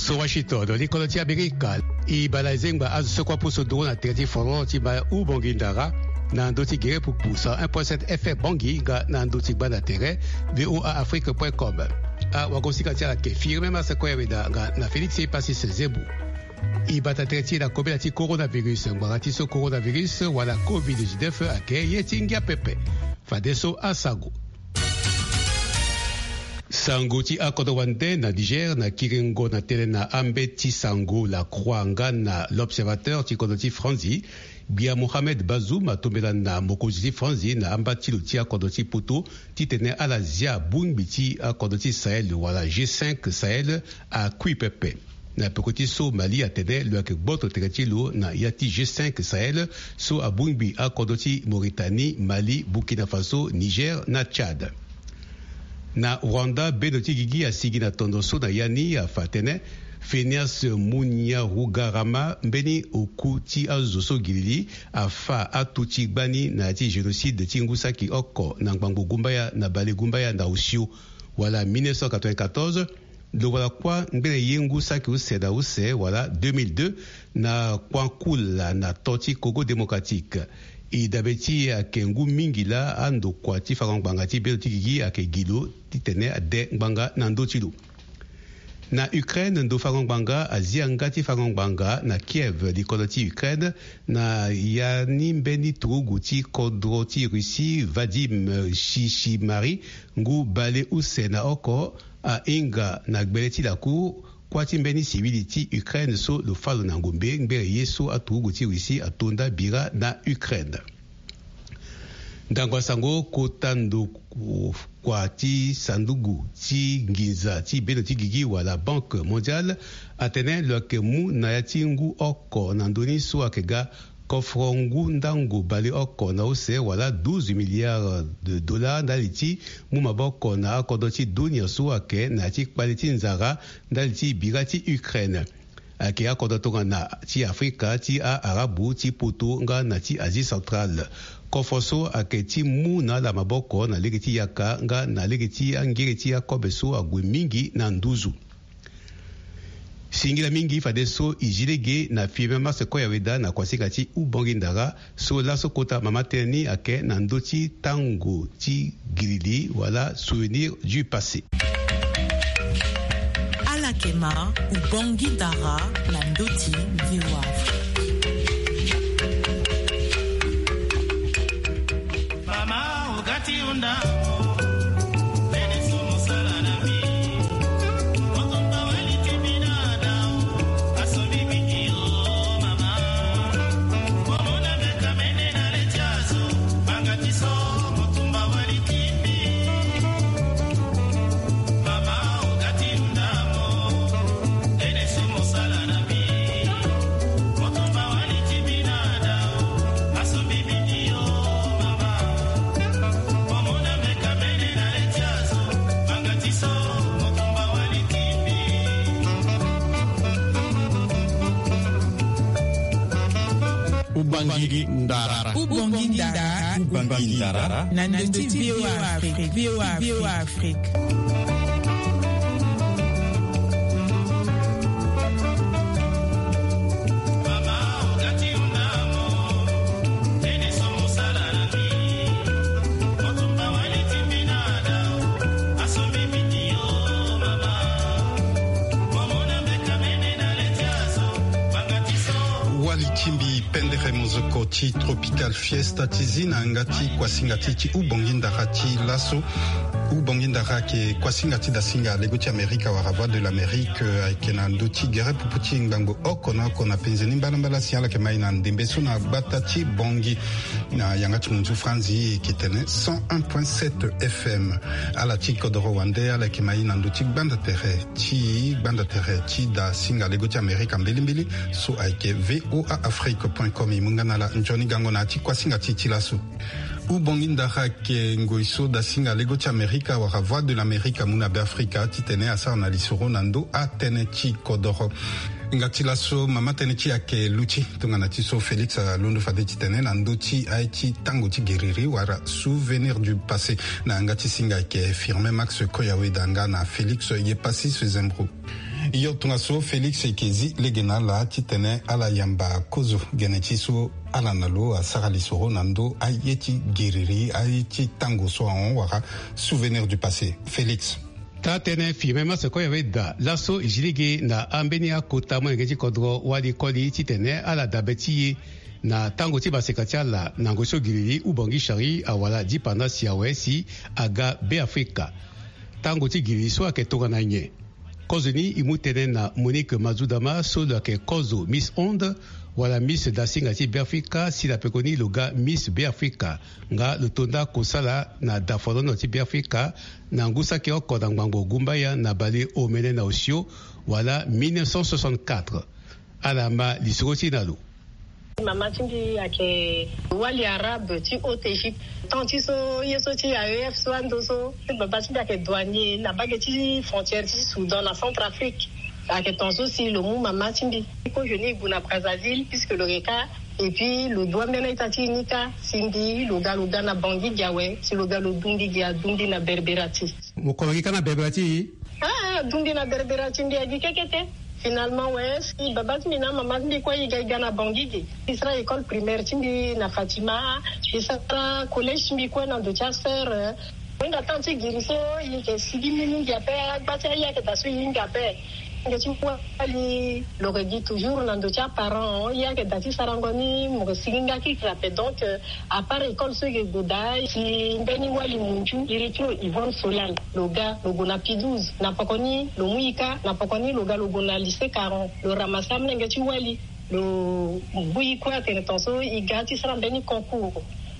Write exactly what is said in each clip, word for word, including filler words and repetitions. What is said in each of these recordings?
so Washington ni kono ti Amerika I balazengba azo kwa puso do na terti foro ti ba u bongindara na ndoti gere pour pousa un point sept F M bongi ga na ndoti bana tere voa afrique point com a wakosika ti ke firme ma se ko yeda ga na Felix e passi se zebu I bata terti na kobela ti coronavirus ngba ti so coronavirus wala covid dix-neuf ake yeti ngia pepe fadeso asago Sango ti akodo wande na Niger na kirengo na tele na ambe ti sango la croix nga na l'observateur ti kodo ti Franzi Bia Mohamed Bazoum atombela na mokonzi ti Franzi na amba ti lo ti akodo ti poto ti tene ala zia bungbi ti akodo ti Sahel wala G cinq Sahel a kui pepe na peko ti so Mali atene lo yeke gboto tere ti lo na ya ti G cinq Sahel so a bungbi akodo ti Mauritanie Mali Burkina Faso Niger na Tchad na Rwanda beno ti gigi asigi na tondo so na yani a fatene Phineas Munyarugarama mbeni oku ti azo so gilili afa atu ti gbani na ti génocide ti ngusaki oko na ngbango gumbaya na bale gumbaya na Osio wala mille neuf cent quatre-vingt-quatorze lo wala kwa ngbele ye ngusaki use da use wala deux mille deux na kwankula na toti Congo démocratique I dabeti ake ngu mingi la ando kwa ti farangbanga ti belo ti gigi ake gilo ti tene ade ngbanga na ndo ti lo. Na Ukraine ndo farangbanga azia nga ti farangbanga na Kiev li kodo ti Ukraine na yani mbeni turugu ti kodro ti Russie Vadim Shishimari ngu bale use na oko a inga na gbele ti laku kwa ti mbeni sivili ti Ukraine so lo falo na ngombe ngbere ye so aturugu ti Russie atonda bira na Ukraine. Ndangwa sango kotando kwa ti sandugu ti ngiza ti beno ti gigi wala Banque mondiale atene lo ke mu na ya ti ngu oko na ndoni so akega kofrongu ndango bale oko na ose wala douze milliards de dollars ndali ti mu maboko na akodo ti dunia so ake na ti kpali ti nzara ndali ti bira ti Ukraine ake akodo tonga na ti Afrika ti a arabu ti poto nga na ti Asie centrale kofoso ake ti mu na la maboko na lege ti yaka nga na lege ti angere ti akobe so agwe mingi na nduzu singila mingi fade so ijilege na firme mase ko yaweda na kwasika ti ubongi ndara so la so kota mama teni ake na ndo ti tango ti gilili wala souvenir du passé Alakema ubongi ndara na ndo ti voa mama ugati unda Ubangiri Ndara. Ubangiri Ndara. Ubangiri Ndara. Nandoti VOA Afrique. VOA Afrique. Chimbi pendere mozoko ti tropical fiesta ti zina ngati kwasinga ti ti ubongi ndara ti laso ubongi ndara ke kwasinga ti da singa lego ti Amerika wara voix de l'Amérique ayeke na ndö ti gere pupu ti ngbango oko na oko na penzeni mbalambala si ala yeke mai na ndembe so na gbata ti bongi na yanga ti munzu franzi yeke tene cent un point sept F M ala ti kodro wande ala yeke mai na ndö ti gbanda tere ti gbanda tere ti da singa lego ti Amerika mbelimbeli so ayeke voa afrique point com i munga na la njoni gango na ti kwasinga ti ti laso ubongi ndara ke ngoi so da singa lego ti Amerika wara voix de l'Amérique muna be Afrika ti tene asara na lisoro na ndö atene ti kodro ngati laso mama tene ti ayeke luti tongana ti so Félix londo fade ti tene na ndö ti aye ti tango ti geriri wara souvenir du passé na nga ti singa ayeke firme max koyaweda nga na Félix ye passi se zembro Iyo tungaso Félix Ekezi legena la titene ala yamba kozo genetiso ala nalo a saralisoro nando ayeti giriri ayeti tango so en wara souvenir du passé. Félix. Tatene firmema se koye da laso ijiligi na ambenia kota mo ngeji kodro wali koli titene ala dabeti na tango ti basekatia la nangoso giriri ubongi shari awala di panda siawe si aga be Afrika tango ti giriri so aketonga na nye kozoni imutene na Monique Mazudama solo ake kozo Miss Onde wala Miss dasinga ti be Afrika si la pekoni loga Miss be Afrika nga lutonda kosala na dafolono ti be Afrika na ngusa ke okoda ngbango gumbaya na bale omene na osio wala mille neuf cent soixante-quatre alama lisoko ti nalu Mama timbi ake wali arabe ti haute Égypte tant ti so yeso ti A E F so ando so baba timbi ake douanier na bage ti frontière ti Soudan na Centrafrique ake tonso si le mou mama timbi ko jeni buna Brazzaville puisque le reka et puis le doigt mena itati nika sindi lo galo gana bangi diawe si lo galo dungi dia dungi na berberati mo ko ngi kana berberati ah dungi na berberati ndi agi kekete. Finalement, ouais, si baba mina mama ndi kwa yiga yiga na bangigi. Isra école primaire timbi na Fatima, isra collège timbi kwa na docha sœur. Wenga tanti giriso yike sigi mini ngape, bata yake tasu yingape. Ngeti kwa ali loregi toujours na docha parents, yake dati sarangoni mo siginga ki krape donc à part école ce que godai si mbeni wali munju iritro Yvonne Solal loga logo na P douze na pokoni lo muika na pokoni loga logo na lycée quarante lo ramasam ngeti wali lo buikwa tenetonso igati sara mbeni concours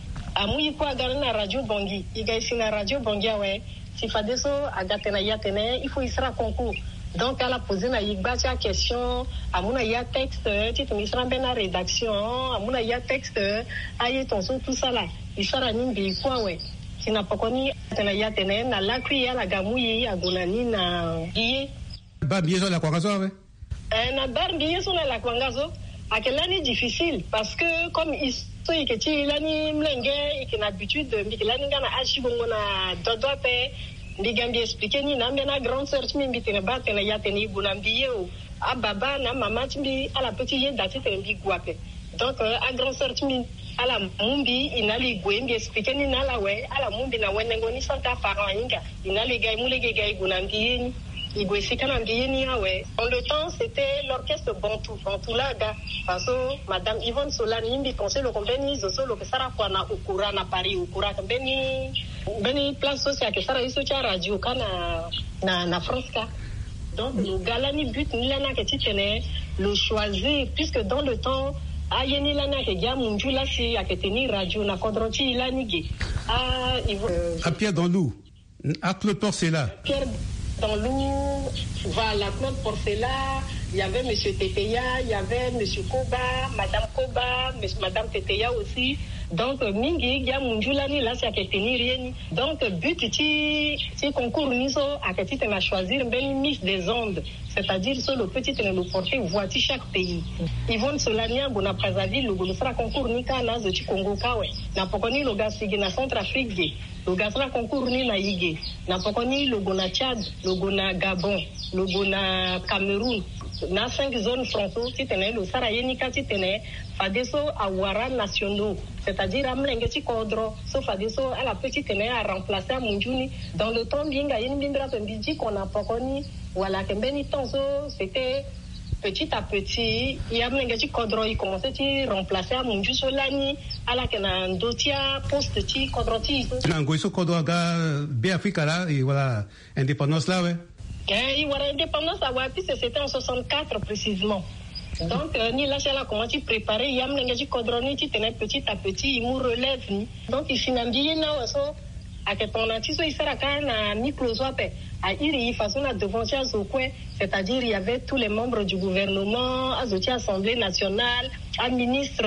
amuikwa gana na radio Bongi igaisi na radio Bongi awe si fadeso agatena yatene il faut isra concours. Donc, elle a posé une question, à mon avis, texte, tu te mets bien la rédaction, à mon avis, texte, aïe, ton son, tout ça là. Il sera nimbi, quoi, ouais. Si n'a pas connu, t'en y a tenu, na la cuillère, la gamouille, à gonani, na guillé. Barbier sur la kwangazo, ouais. Euh, na barbier sur la kwangazo, à quelle année difficile, parce que, comme il so iketi lani mlenge, il a l'habitude de, il a l'habitude de, achibongo na dodope, ndigambi expliquer ni na mbena grande sœur mi mbitene ba tena ya teni bunambiye o ababa na mama timbi ala petit ye dati tembi guape donc a grande sœur mi ala mumbi inali gwembi expliquer ni na la we ala mumbi na wenengo ni santa parent inga inali gai mulege gai bunambiye ni igwesika na mbiye ni awe en le temps c'était l'orchestre Bantou Bantou laga parce que madame Yvonne Solal nimbi conseil le conveni zozo lo kesara kwa na ukura na Paris ukura kambeni beni plan social que ça réussit à radio kana na na France ka donc le galani but ni lana que tu tenais le choisir puisque dans le temps ayeni lana que ya munju la si a que tenir radio na kodronti lani ge ah il à Pierre dans l'eau à Claude Porcela Pierre dans l'eau va la Claude Porcela il y avait monsieur Teteya il y avait monsieur Koba madame Koba madame Teteya aussi. Donc mingi ya munjula ni la sia keteni rieni donc but ti ti concours niso akati tena choisir ben Miss des ondes c'est-à-dire sur le petit tena le porter voici chaque pays Yvonne Solania bona Brazzaville le golo sera concours ni kana zo ti Congo kawe na pokoni lo gasigi na Centrafrique ge lo gasra concours ni na yige na pokoni lo gona Tchad lo gona Gabon lo gona Cameroun na cinq zones frontaux ti tena lo sara yeni ka ti tena fadeso awara nationaux c'est-à-dire amlenge ti kodro so fadeso à la petite tena a remplacer munjuni dans le temps binga yeni bindra pembiji qu'on a pokoni wala kembeni tonso c'était petit à petit yamlenge ti kodro il commençait ti remplacer munju solani ala kena ndotia poste ti kodro ti na ngoiso kodro ga be Afrika là et voilà indépendance là ouais eh wala indépendance à Wapi c'était en soixante-quatre précisément. Donc, euh, ni là, c'est là comment tu prépares, il y a un langage codroni, tu tenais petit à petit, il me relève. Donc, il s'y n'a bien là, so, à que ton artiste, il sera quand même mis close up, à il façon à devant au coin, c'est-à-dire, il y avait tous les membres du gouvernement, à l'Assemblée nationale, à ministre,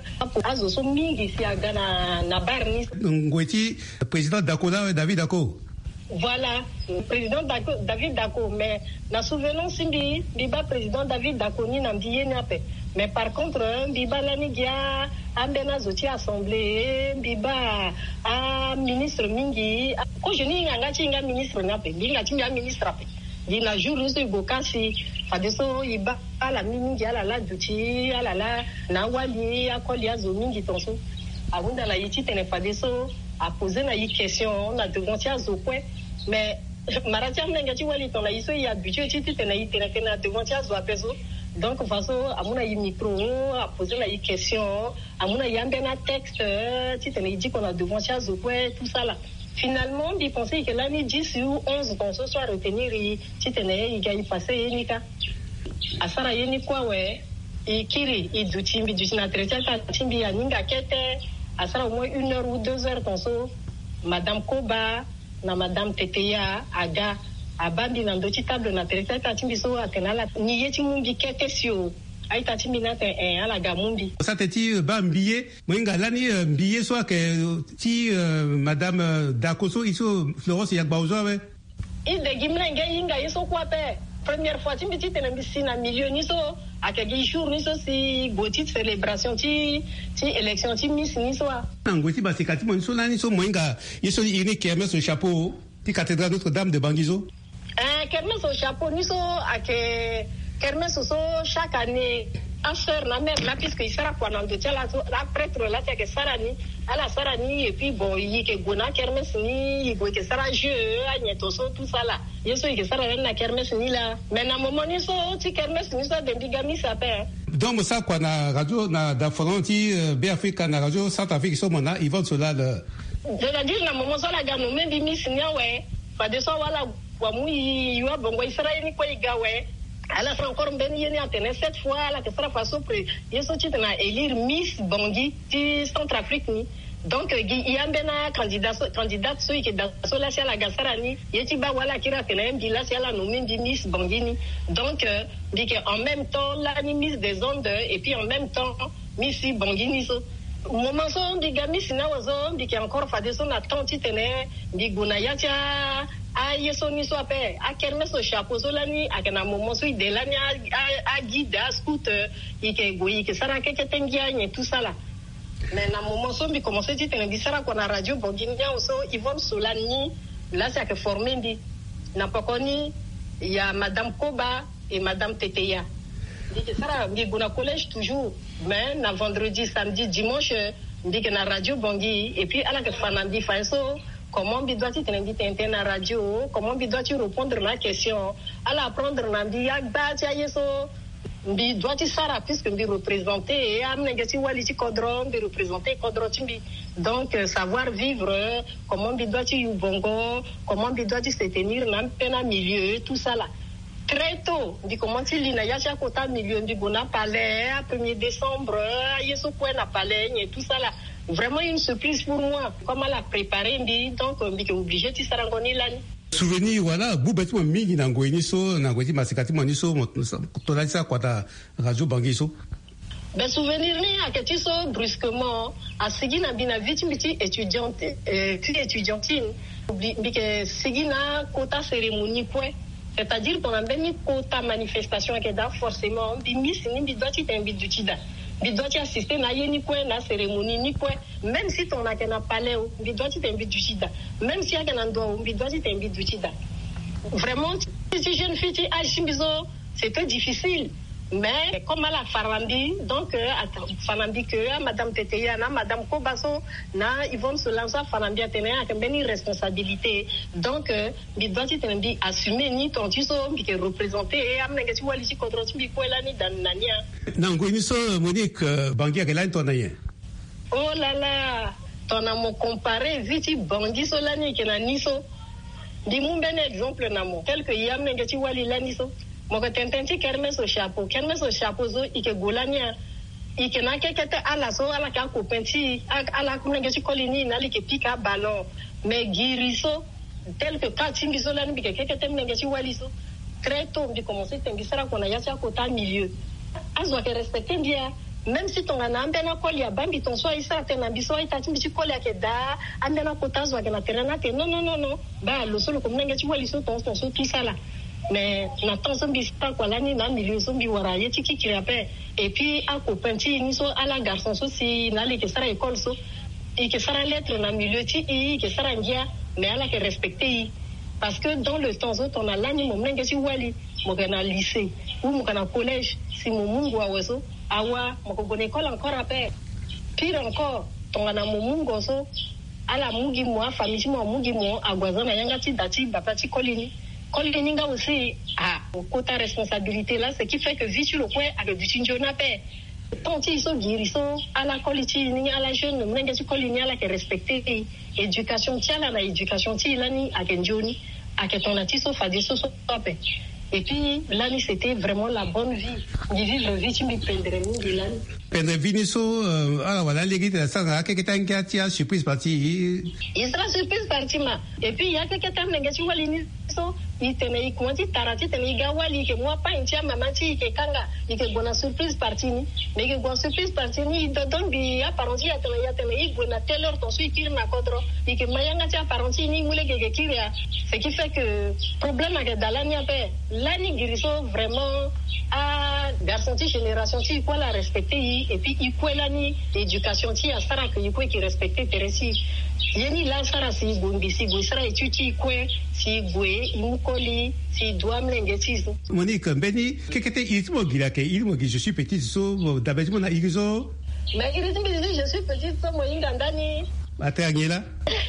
à Zoso Mingi, ici à Ghana, na Barnis. Ngweti, président Dakola, David Dako. Voilà, le président Dako, David Dako, mais la souvenance Simbi, Biba président David Dako ni n'ambiye n'ape. Mais par contre, Biba l'anigia, Ambena Zoti Assemblée, Biba, a ministre Mingi, quand je n'y a pas ministre n'ape, Binga Tinga ministre ape. dina jour ni so bokasi fadeso iba ala mingi ala la duti ala la na wali akoli azo mingi tonso abunda la yiti tene fadeso a poser na yi question na devant ya zo kwe mais maratia mnenga ti wali ton la iso ya budget ti tene yi tene na devant ya zo apeso donc façon amuna yi micro a poser la yi question amuna yambe na texte ti tene dit qu'on a devant ya zo kwe tout ça là. Finalement, il pensait que l'année dix ou onze, qu'on se soit retenir, il tenait, il gagne passé, il n'y a pas. Asara yeni kwa we, il kiri, il doutimbi, du sinatretier, timbi, à ninga kete, asara au moins une heure ou deux heures, qu'on se, Madame Koba, na Madame Teteya, Aga, Abambi, na ndoti table, na tretier, timbi, so, atenala, ni yeti mumbi kete sio. Aïta timina te en ala gamundi. Ça te ti ba mbiye mwenga lani mbiye soit que ti madame Dakoso iso Florence Yagbaozo we. Il de gimna nge inga iso kwa pe. Première fois timbi ti tena bisi na milieu ni so akagi jour ni so si goti célébration ti ti élection ti miss ni so. Ngoti ba sekati mo so lani so mwenga iso ini kermesse au chapeau ti cathédrale Notre-Dame de Bangizo. Eh kermesse au chapeau ni so ake kermesse so chaque année en sœur la mère là puisque il sera quoi dans de la la prêtre là c'est que sarani ala sarani et puis bon il que gona kermesse ni il que sera jeu agneto so tout ça là yeso il que sera na kermesse ni là mais na moment ni so ti kermesse ni so de bigami ça père donc ça quoi na radio na da fronti B Africa na radio South Afrique so mona ils vont cela le je veux dire na moment ça la gano même bi miss ni ouais pas de so wala kwa mu yi wa bongo Israël ni ko igawe. Alors, c'est encore bien yéni antenne. Cette fois, là, que ça fasse près. Ils sont titres à élire Miss Bangui, du Centrafrique. Donc, il y a un candidat, candidat, celui qui est dans la salle à Gassarani. Il y a un voilà qui a fait un bilan, c'est la nommée de Miss Bangui. Donc, dit qu'en même temps, la Miss des ondes, et puis en même temps, Miss Bangui. Au moment où dit que Miss Nawazo, dit qu'il y a encore fait son attente, dit Gounayatia. A yeso ni so ape a kerme so chapeau so lani a kana momo so idelani a a guide a scooter ike goyi ke sara ke tengia ni tout ça là mais na momo so bi commencer ti tene bisara ko na radio bonginia so Yvonne Solani là c'est que formé ndi na pokoni il y a Madame Koba et Madame Teteya dit que sara bi gona collège toujours mais na vendredi samedi dimanche dit que na radio bongi et puis ala que fanandi fa so. Comment dois-tu t'inviter à la radio? Comment dois-tu répondre à la question? À la prendre dans le yagba, tu as yeso. Dois-tu sara puisque me représenter et amener que tu vois les codron, de représenter codron timbi. Donc savoir vivre, comment dois-tu y bongo, comment dois-tu se tenir dans un milieu, tout ça là. Très tôt, dit comment tu lis na yacha kota milieu du bona palais, premier décembre, yeso quoi na palais et tout ça là. Vraiment une surprise pour moi. Comment la préparer, donc on est obligé de s'arranger là. Souvenir voilà, boubeti mo mingi na ngoini so na ngoti masikati mo niso tola ça quoi ta radio Bangiso. Ben souvenir ni akati so brusquement a sigina bina vite miti étudiante euh étudiantine bike sigina quota cérémonie point. C'est-à-dire qu'on a bien quota manifestation qui est forcément bimi sini bi doit t'inviter du tida. Il doit assister à une cérémonie, ni quoi. Même si ton a qu'un palais, il doit t'inviter du sida. Même si y a qu'un endroit, il doit t'inviter du sida. Vraiment, si jeune fille, c'est très difficile. Mais comme à la Farandi, donc, Farandi que Madame Teteya, Madame Kobaso, na Yvonne Solanza, Farandi a tenu une responsabilité. Donc, il doit être assumé ni ton tiso, qui est représenté, et amener que tu vois ici contre tu quoi là ni dans Nania. Non, il so Monique Bangui à ton aïe. Oh là là, ton amour comparé, vite Bangui Solani qui n'a ni so. Dis-moi un exemple, namo, tel que Yamne que tu vois l'aniso. Mon tententi kermesse au chapeau, kermesse au chapeau zo ike golania, ike na kekete ala so ala ka kopenti, ala kunenge ci kolini na like pika ballon, mais guiriso tel que quand tingiso la nbi kekete mnenge ci waliso. Très tôt, on dit commencer tingisara qu'on a yasa kota milieu. Azo ke respecter bien. Même si ton anambe na koli ya bambi ton so isa tena biso ita timbi ci koli ya da ande na kota zo na terena te non non non non ba lo solo ko mnenge ci waliso ton ton so tout ça là. Mais n'attends zombie pas quoi l'année dans milieu zombie wara yeti qui qui rappelle et puis à copain ti ni so à la garçon so si na les que ça école so et que ça lettre na milieu ti et que ça ngia mais à la que respecter Parce que dans le temps, on a l'année, mon mnenge si wali, mon gana lycée, ou mon gana collège, si mon mungu a weso, awa, mon bonne école encore à paix. Pire encore, ton gana mon mungu oso, à la mugi moi, famille moi, mugi moi, à guazana yangati dati, bapati kolini. Kolini nga aussi, ah, au quota responsabilité là, ce qui fait que vite le coin, avec du tinjo na paix. Tant ils sont guéris, ils sont à la qualité, à la jeune, mnenge si kolini à la qui respecter. Éducation tiala na éducation ti lani akenjoni aketonati so fadi so so topé et puis lani c'était vraiment la bonne vie ni vivre vie ti mi pendre ni lani pendre vie so ala wala legi ta sanga ke ketangia ti surprise party il sera surprise party ma et puis il y a que ketan nenge ti wali ni so itene ikwati tarati tene igawali ke moi pas intia mama ti ke kanga ike bona surprise party ni mais ke bona surprise party ni do don bi apparenti ya tene ya tene igona teller ton so ikir na kodro ike mayanga ti apparenti ni mule ke ke kiria ce qui fait que problème avec dalani ape lani giriso vraiment à garçon ti génération ti quoi la respecter et puis ikwelani éducation ti asara que ikwe qui respecter teresi yeni la sara si gombi si gosara etuti kwe si gwe imukoli si doit mlenge tizo Monique Mbeni kekete ilimo gilake ilimo gi je suis petite so d'abord na irizo mais irizo je suis petite so mo ingandani atangela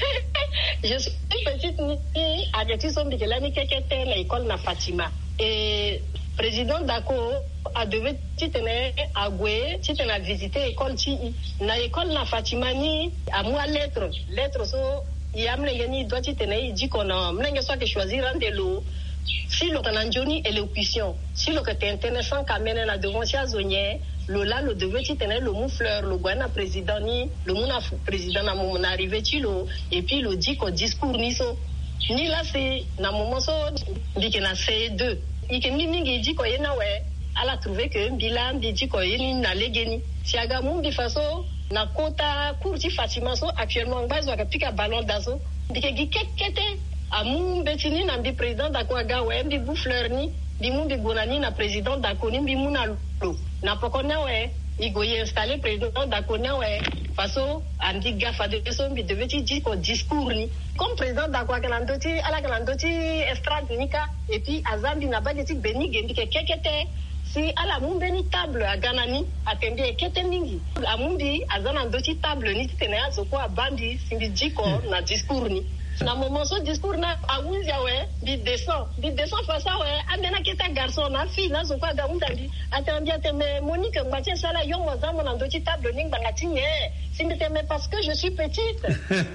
je suis petite ni ageti so mbikelani kekete na école na Fatima et président Dako a devait titene agwe titena visiter école ti na école na Fatima ni à moi lettre lettre so yamlenge ni doit titene dit qu'on a mlenge so que choisir un de l'eau si le cananjoni élocution si le que t'es intéressant quand même na devant sia zonier le là le devait titene le mou fleur le guana président ni le mou na président na mon arrivé ti lo et puis le dit qu'on discours ni so ni là c'est na moment so dit que na C deux ike mingi dit ko yena we ala trouver que bilan dit ko yeni na legeni siaga mumbi faso na kota courti Fatima so actuellement base wa pika ballon d'azo dike gi kekete amu betini na bi président d'Akwaga we mbi bu fleur ni bi mumbi gonani na président d'Akoni mbi muna lo na pokona we igoye installer président d'Akona we faso andi gafa de so mbi devait dire ko discours ni comme président d'Akwaga landoti ala landoti estrade nika et puis azambi na badeti beni gendi ke kekete si ala mumbe ni table a ganani atembi ekete mingi amundi azana ndoti table ni tene azo ko abandi simbi diko na discours ni na moment so discours na awunja we bi descend bi descend face à we amena keta garçon na fille na zo kwa ga undandi atembi ateme Monique Mbatia sala yo mozamo na ndoti table ni ngati nye simbi teme parce que je suis petite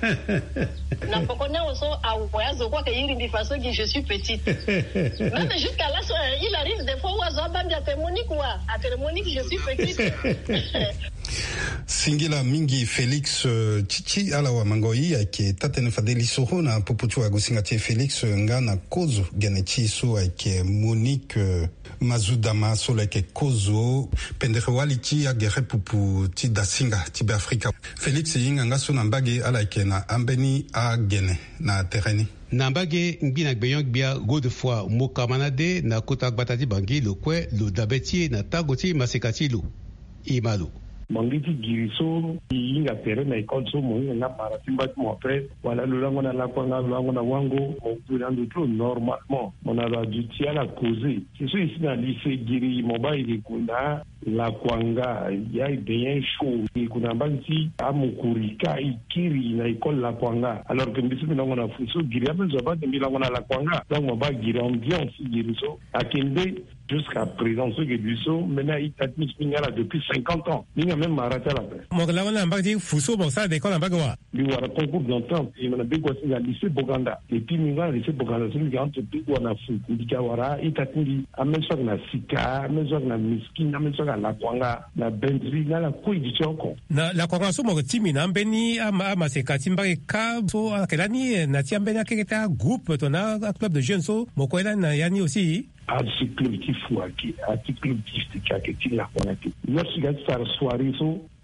na pokona oso awoya zo kwa ke yiri bi faso ki je suis petite même jusqu'à là il arrive des fois ozo abandi ateme Monique wa ateme Monique je suis petite Singila mingi Félix uh, Chichi ala wa mangoi ake tatene fadeli soho na poputu wa gusingati Félix nga na kozo genechi so ake Monique uh, Mazudama so like kozo pendere walichi agere pupu ti dasinga ti be Afrika Félix yinga nga so na mbage ala ake na ambeni a gene na tereni Nambage mbina gbeyon gbia Godefroid Mokamanade na kota gbatati bangi lo kwe lo dabeti na tagoti masekati lo imalu mangiti giriso yinga tere na école so mo nga para timba mo après wala lulango na la kwanga lulango na wango mo pula ndutro normalement on a dû tirer la causer c'est ça ici dans lycée giri mo ba ile kuna la kwanga ya bien chaud et kuna banti amukurika ikiri na école la kwanga alors que mbisi na ngona fuso giri abezo ba mbila ngona la kwanga donc mo ba giri ambiance giriso akende jusqu'à présent ce que du so maintenant il a mis là depuis cinquante ans il a même arrêté la paix mo la on a mbaki fuso bon ça d'école en bagwa lui wala concours d'entente il m'a bien quoi c'est à lycée Boganda et puis minga lycée Boganda c'est lui entre puis on a fu ndikawara itatindi amenso na sika amenso na miskin amenso na kwanga na bendri na la kuiji choko na la kwanga so mo timi na mbeni ama ama sekati mbaki ka so akelani na tiambeni akeketa groupe tona club de jeunes so mo ko na yani aussi article qui faut qui article qui c'est qui la connaît lorsqu'il y a sa soirée so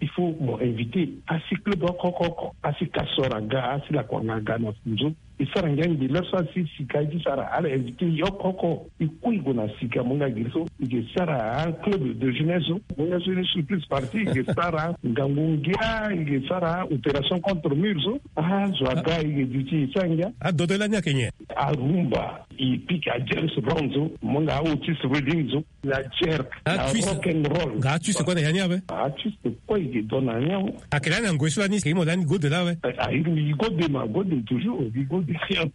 il faut bon, inviter à ce club à ce Kassoraga, à ce la Kwanga, et ça rengaine de leur soit si si kaiji sara à inviter Yokoko, et Kuigona Sika Monga Giso, et Sara un club de jeunesse, Monga sur une surprise partie, et Sara Gangungia, et Sara opération contre Murzo, ah Zwaga et Duti Sanga, ah Dodelania Kenya, à Rumba, et pique à James Bronzo, Monga Otis Readingzo, la jerk, la rock and roll. Gatu c'est quoi derrière ouais? Gatu c'est quoi il donne un nom? À quel an Angoissou Anis qui m'a donné go de là ouais? Ah il go de ma go de toujours, il go de rien.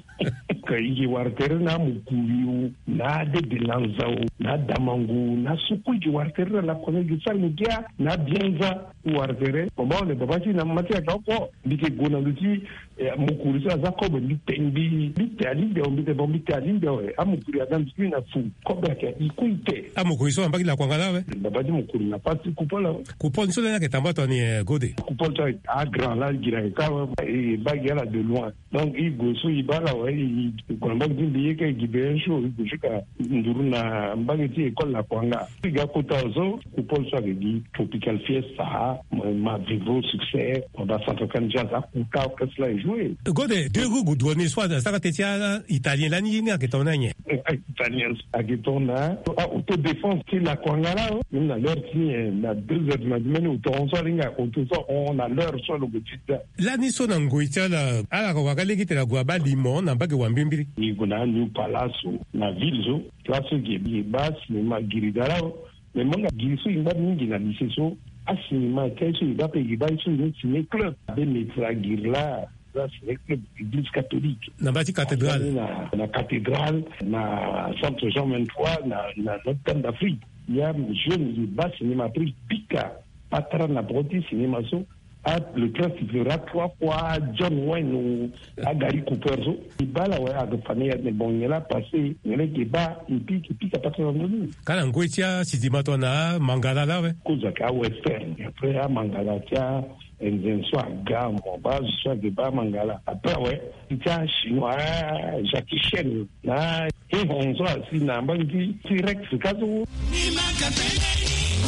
Kai warter na mukuyu na de bilanzao na damangu na suku ji warter la kone gi sal mugia na bienza warter ko ba le baba ci na mati ka ko dike gona luti mukuru sa za ko be bitendi bitali de on bite bon bitali de amukuru adam na fu ko ba ke ikuite amukuru so ambaki la kwangala we baba di mukuru na pati kupola kupol so na ke tambato ni gode kupol ta a grand la gira ka e ba gira de loin donc il goso ibala we il kwamba ndi yeke gibensho ikushika nduru na mbageti école la kwanga ga kotazo kupol so di tropical fiesta ma vivo succès on va s'entendre jazz à kuka que cela est joué gode deux goûts douane soit ça ka tetia italien la ni ni aketona nye italien aketona autodéfense qui la kwanga là on a l'heure qui na deux heures du matin auto on soit ringa auto on a l'heure soit le petit la ni so na ngoitia la ala ko wakale kitela gwa ba limon na mbage wa mbimbiri ni kuna new palace na ville zo place qui est basse mais ma giridara mais mon giriso inga mingi na biseso asinima keso iba pe iba iso ni ciné club de metra girla ça c'est club église catholique na bati cathédrale na na cathédrale na centre Jean vingt-trois na na Notre-Dame d'Afrique il y a jeune iba cinéma pris pika patra na broti cinéma so à le train sifflera trois fois John Wayne ou à Gary Cooper so ibala ouais à famille de bongela passé il est ba et puis qui pique à partir de nous kana ngoitia sidimato na mangala la we kuza ka western après à mangala tia en soit gamme base soit de ba mangala après ouais tia chinois Jackie Chan na et on soit si na bangi direct kazo ni makapele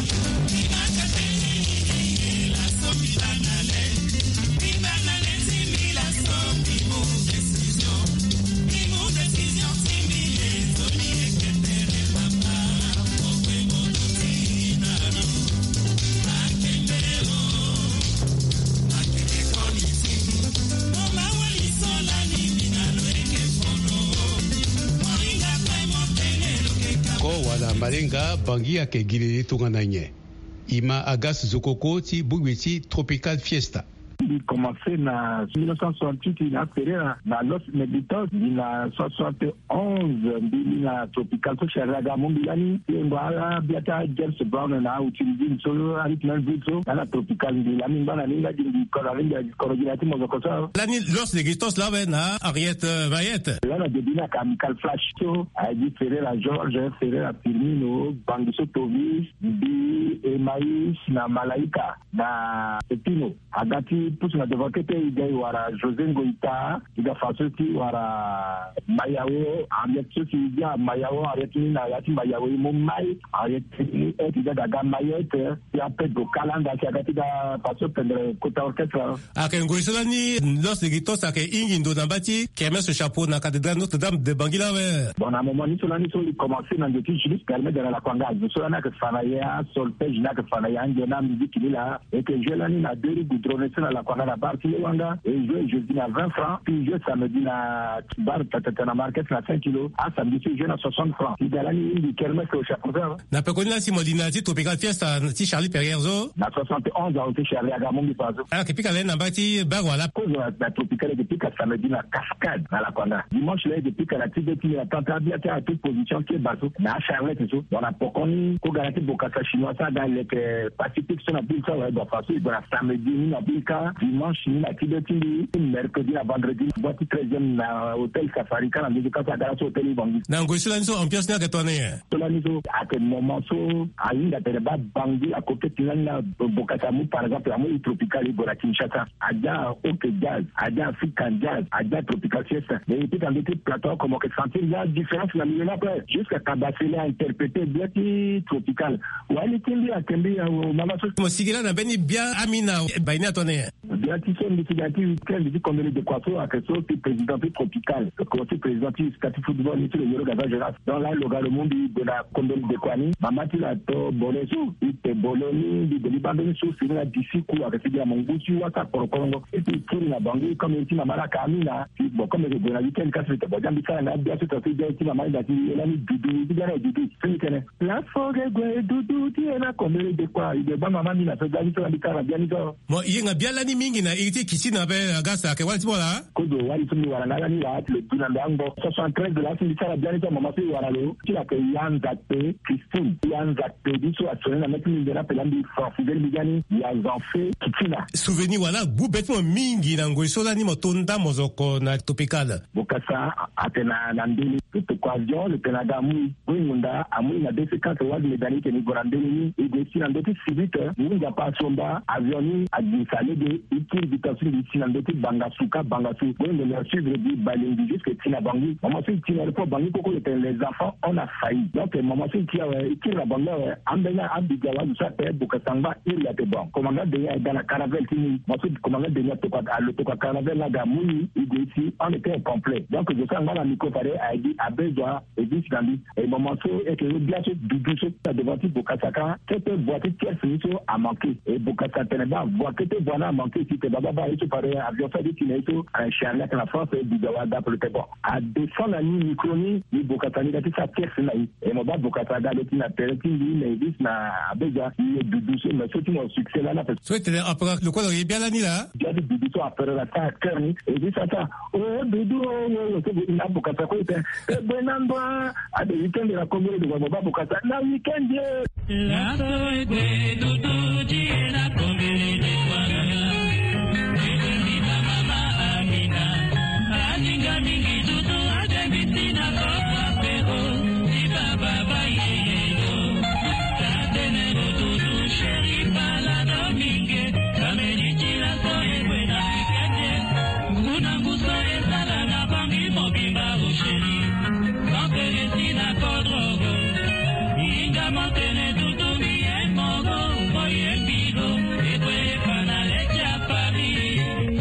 malenga bangi yake gilele tongana nye ima agas zokoko ti bugwiti tropical fiesta Il commençait en dix-neuf cent soixante-huit, il a fait dans l'os méditant, il a soixante et onze, il a tropical, so chez Ragamon Bilani, et voilà, biata James Brown, on a utilisé une solo avec l'un vidéo, dans la tropical, il a mis dans la ligne du coordinateur Mozokosa. L'année, l'os de Gistos, là, na Ariette Mayette. Là, on a débuté à Amical Flash, a dit Ferrer George, Ferrer Firmino, Bangiso Tovis, Bi, Emaïs, na Malaika, na Epino, Agati, plus na devant que il y a José Ngoïta, il y a Fasoti, il y a Mayao, Ariette, il y a Mayao, Ariette, il y a Mayao, Moumai, Ariette, il y a Daga Mayette, il y a Pedro Kalanda, qui a gâté la façon de Kota Orchestre. A Kengoïsolani, lorsque les Gitos a Ingindo Nambati, qui a mis ce chapeau dans la cathédrale Notre-Dame de Bangila. Bon, à un moment, Nisolani, il commençait dans le titre, juste permet de la Kwanga. Nisolani, que Fanaya, Solfège, que Fanaya, Ndiana, musique, il est là, et que Jelani a deux goudronnés dans la Kwanga, la barre, il est Wanga, et je jeudi à vingt francs, puis je samedi à barre, peut-être à la marquette, à cinq kilos, à samedi, je à soixante francs. Il y a l'année, il kermesse au chapeau. N'a pas connu la Simodinati, Tropical Fiesta, si Charlie Perrierzo. Na soixante et onze, a été Charlie Agamon du Pazo. Ah, qui pique à l'aine, Nambati, Bagwala. Cause la Tropical depuis qu'à samedi, la cascade, à la Kwanga. Dimanche, là, depuis qu'à la Tibet, il a tenté à toute position qui est bateau. Mais à Charlotte, et tout. On a pas connu, qu'on garantit Bokassa chinois, ça, dans les Pacifiques, on a dit ça, ouais, donc, façon, il doit samedi, na bika dimanche ni na kidetili mercredi na vendredi boîte treizième na hôtel Safari kana ndio kasa dara so hôtel Bangi na ngosila nso ambiance na katone tola nizo à quel moment so ainda tereba Bangi à côté tinana Bokatamu par exemple amu tropical ibora Kinshasa aja ok jazz aja african jazz aja tropical fiesta et puis dans des plateaux comme que sentir il y a différence la milieu là jusqu'à Kabasele a interprété bien tropical wali kindi atembi mama so mosigila na beni bien amina baina tone bien qui sont des initiatives quel dit comme de quoi so à que so président tropical le conseil président statut football ici le Yoro Gaza Geras dans là le gars le monde de la commune de Kwani mama tu la to bolesu ite boloni de libandoni so c'est la d'ici quoi avec dia mongusi wata korokongo et puis pour la Bangi comme ici mama la kamina bon comme de la week-end quand c'est pas jambi ça na bien c'est aussi bien ici mama la ti la ni dudu di gara dudu c'est que la forêt gwe dudu ti na commune de quoi il de ba mama ni na so jani to ndikara bien ito mo yenga biala ni mingi na iti kisina be agasa ke wali bola ko do wali sumi wala na ni la le tunandango soixante-treize de la ndikara bien ito mama si wala lo ti la ke yan zakte Christine yan zakte di so atone na metu ni na pelandi fidel bigani ya zanfe kitina souvenir wala bu beto mingi na ngoisola ni motonda mozoko na topikala bokasa atena na ndeli to kwa avion le Canada mui munda amui na deux cent cinquante wadi medani ke ni gorandeni e de sina ndoti civite ni nga pa somba avion ni adisale de ikir vitation de sina ndoti bangasuka bangasu bonde le suivre di balingi jusque tina Bangi maman si tina le Bangi koko les enfants on a failli donc maman si tia ikir la Bangi ambena abigawa du sa pe bokasanga il ya te bon commandant de ya dans la caravelle tini ensuite commandant de ya to kwa à le to kwa caravelle la gamui et ici on était complet donc je sens mal à micro paré a dit a besoin et dit dans et moment et que bien sûr du du ça devant Bokasaka cette boîte qui est finie a manqué et Bokasaka teneba boîte que boîte a manqué si te baba ba et tu paré avion fait du kineto un chien là la France et du Gawada pour le bon à descendre la nuit microni ni Bokasaka ni ça pièce là et mon baba Bokasaka le tina tereti ni mais dis na besoin il du du mais c'est un succès là là souhaite après le quoi il bien là ni là bien du du après la ta kerni et dit ça ça oh du du il a Bokasaka ko e benando a de weekend la commune de baba Bokasaka na weekend la soy de du du di la commune de Kwanga ni mama Amina aninga mingi du du ade bitina kwa pero ni baba bayeyo tadene du du sheri bala domingue kameni tira soy buena weekend kuna nguso esala na Bangi mobimba usheri Bangeresina kodrogo Inga montene tutumi en mogo Boy en bigo Edwe panalecha Paris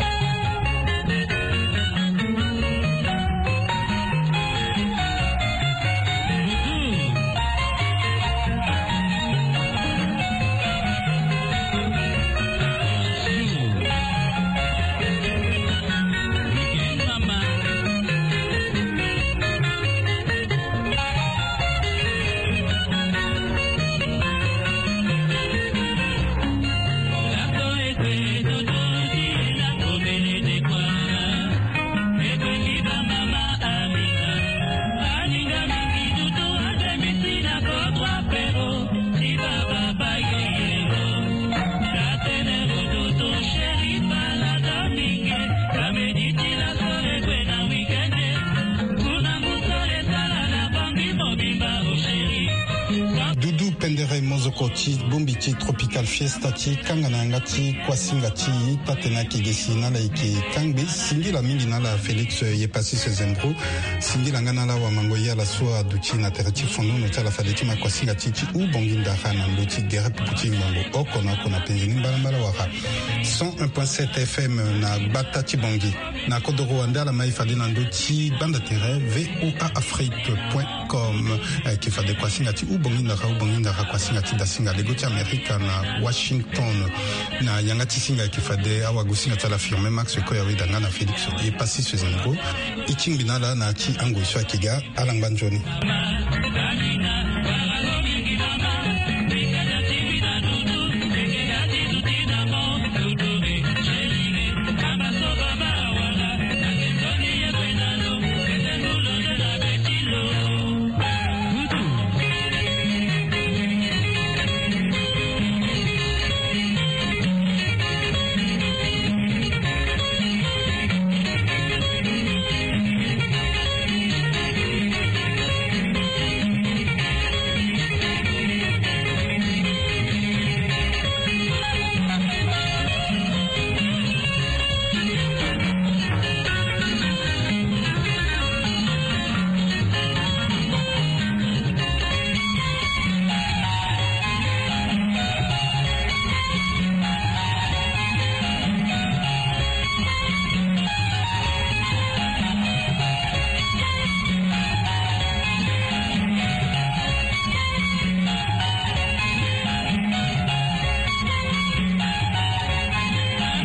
Mozokoti Bombiti Tropical Fiesta ti kangana ngati kwasingati tatena kigesi na laiki kangbe singila mingi na la Félix Yepasi Sezembro singila ngana la wa mangoya la soa duti na terati fondo no tala fadeti ma kwasingati ti u bonginda kana ndoti gere puti ngongo okona kona penzini mbala waka cent un point sept F M na Batati Bangi na Kodoro Andala mai fadina ndoti banda terre v o a afrique point com qui fa de kwasingati u bonginda ka u bonginda ka kwasingati da singa legoti Amerika na Washington na yangati singa kifade awa gusinga tala firme Max ko yawe danga na Felix et passi ce zingo ichingina la na ti ango so akiga alangbanjoni